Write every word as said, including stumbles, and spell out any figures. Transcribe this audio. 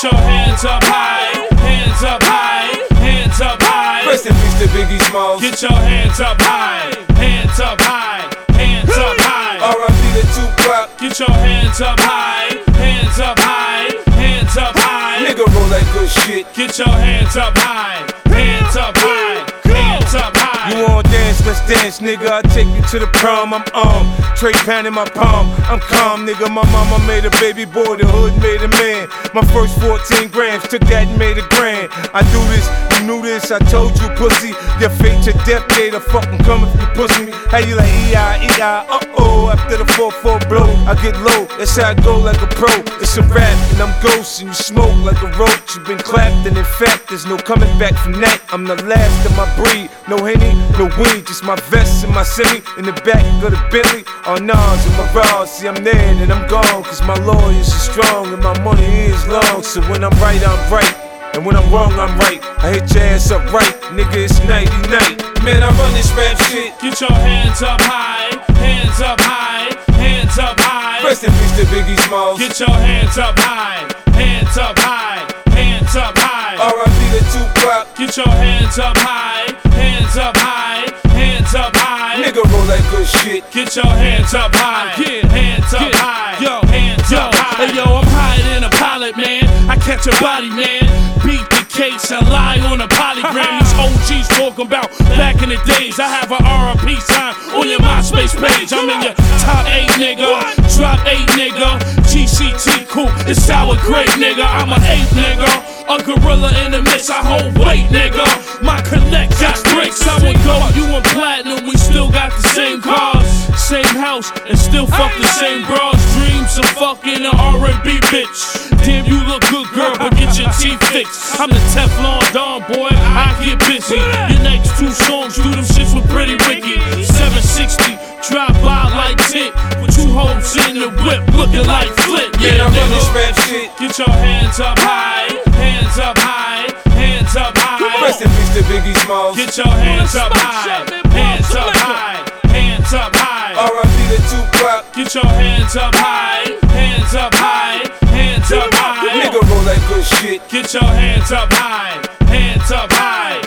Get your hands up high, hands up high, hands up high. Rest in peace to Biggie Smalls. Get your hands up high, hands up high, hands up high. R I P to Tupac. Get your hands up high, hands up high, hands up high. Nigga roll that good shit. Get your hands up high, hands up high, hands up high. You wanna dance, let's dance, nigga. I'll take you to the prom, I'm on. Trade pan in my palm, I'm calm, nigga. My mama made a baby boy, the hood made a man. My first fourteen grams, took that and made a grand. I do this, you knew this, I told you, pussy. Your fate to death, day to fucking come if you pussy me. How you like E I, E I, uh-oh. After the four four blow, I get low, that's how I go like a pro. It's a rap, and I'm ghost, and you smoke like a roach. You been clapped, and in fact, there's no coming back from that. I'm the last of my breed, no Henny, no weed, just my vest and my semi in the back of the Bentley. On Nas and my raw, see I'm there and I'm gone, cause my lawyers are strong and my money is long. So when I'm right, I'm right, and when I'm wrong, I'm right. I hit your ass up right, nigga, it's nighty night. Man, I run this rap shit. Get your hands up high, hands up high, hands up high. Rest in peace to Biggie Smalls. Get your hands up high, hands up high, hands up high. R I P to Tupac. Get your hands up high, hands up high, hands up high. Nigga roll that good shit. Get your hands up high, yeah, hands up yeah. high, yo, hands yo. up high. Hey yo, I'm higher than a pilot, man. I catch a body, man. Beat the case and lie on a polygram. These O Gs talking about back in the days. I have an R I P sign on your MySpace page. I'm in your top eight, nigga. Drop eight, nigga. G C T cool, it's sour grape, nigga. I'm an ape, nigga. A gorilla in the mix, I hold weight, nigga. My connect got bricks, I would go. You and platinum, we still got the same cars, same house, and still fuck the same bras. Dreams of fucking an R and B bitch. Damn, you look good, girl, but get your teeth fixed. I'm the Teflon Don, boy, I get busy. Your next two songs, do them shits with Pretty Ricky. seven sixty, drive by like tit, with two hoes in the whip, looking like Flip. Yeah, I run this rap shit. Get your hands up high, hands up high, hands up high. Rest in peace to Biggie Smalls. Get your hands up high, hands up high, hands up high. R I P to Tupac. Get your hands up high, hands up high, hands up high. Nigga roll that good shit. Get your hands up high, hands up high.